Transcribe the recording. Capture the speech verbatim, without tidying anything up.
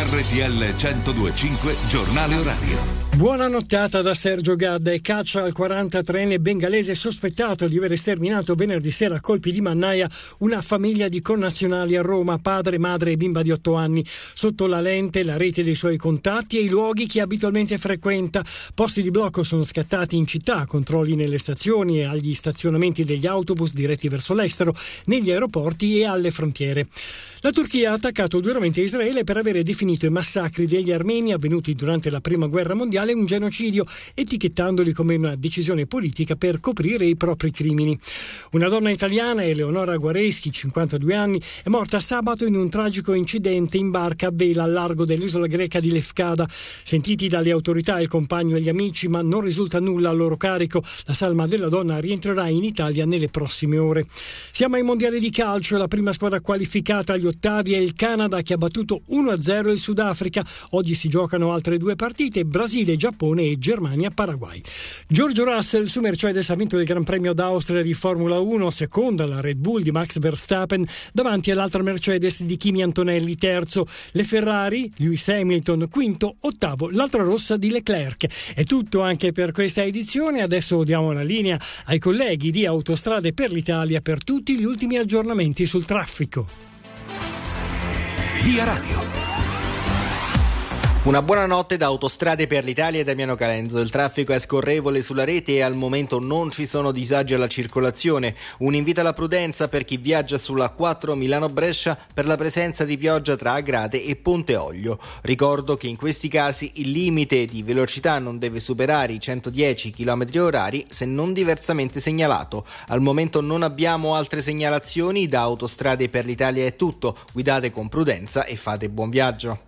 R T L centodue e cinque giornale orario. Buona nottata da Sergio Gadda. E caccia al quarantatreenne bengalese sospettato di aver sterminato venerdì sera a colpi di mannaia una famiglia di connazionali a Roma, padre, madre e bimba di otto anni. Sotto la lente la rete dei suoi contatti e i luoghi che abitualmente frequenta. Posti di blocco sono scattati in città, controlli nelle stazioni e agli stazionamenti degli autobus diretti verso l'estero, negli aeroporti e alle frontiere. La Turchia ha attaccato duramente Israele per avere definito i massacri degli armeni avvenuti durante la prima guerra mondiale un genocidio, etichettandoli come una decisione politica per coprire i propri crimini. Una donna italiana, Eleonora Guareschi, cinquantadue anni, è morta sabato in un tragico incidente in barca a vela al largo dell'isola greca di Lefkada. Sentiti dalle autorità il compagno e gli amici, ma non risulta nulla a loro carico. La salma della donna rientrerà in Italia nelle prossime ore. Siamo ai mondiali di calcio. La prima squadra qualificata agli ottavi è il Canada, che ha battuto uno a zero il Sudafrica. Oggi si giocano altre due partite: Brasile, Giappone e Germania, Paraguay. Giorgio Russell su Mercedes ha vinto il Gran Premio d'Austria di Formula uno, seconda la Red Bull di Max Verstappen davanti all'altra Mercedes di Kimi Antonelli, terzo le Ferrari, Lewis Hamilton quinto, ottavo l'altra rossa di Leclerc. È tutto anche per questa edizione. Adesso diamo la linea ai colleghi di Autostrade per l'Italia per tutti gli ultimi aggiornamenti sul traffico. Via Radio. Una buona notte da Autostrade per l'Italia e Damiano Calenzo. Il traffico è scorrevole sulla rete e al momento non ci sono disagi alla circolazione. Un invito alla prudenza per chi viaggia sulla quattro Milano-Brescia per la presenza di pioggia tra Agrate e Ponte Olio. Ricordo che in questi casi il limite di velocità non deve superare i centodieci chilometri orari se non diversamente segnalato. Al momento non abbiamo altre segnalazioni. Da Autostrade per l'Italia è tutto. Guidate con prudenza e fate buon viaggio.